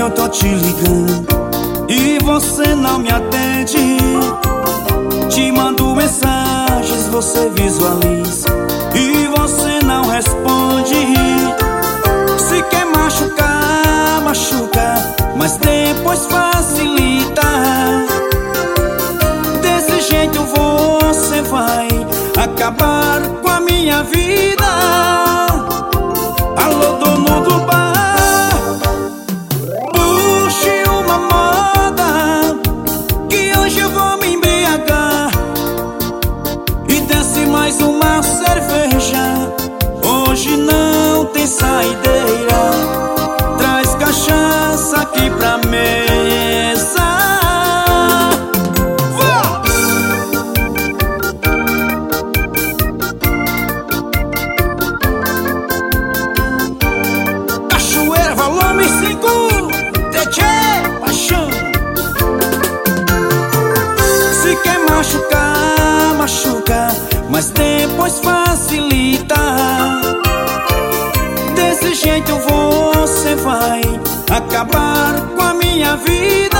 eu tô te ligando e você não me atende. Te mando mensagens, você visualiza e você não responde. Se quer machucar, machuca, mas depois facilita. Desse jeito você vai acabar com a minha vida. Alô, dono do bar, puxe uma moda, que hoje eu vou me embriagar. E desce mais uma cerveja, hoje não tem saideira. Traz cachaça aqui pra mesa. Cachoeira, volume 5, DJ Paixão. Se quer machucar, machuca, mas depois facilita. Desse jeito você vai acabar com a minha vida.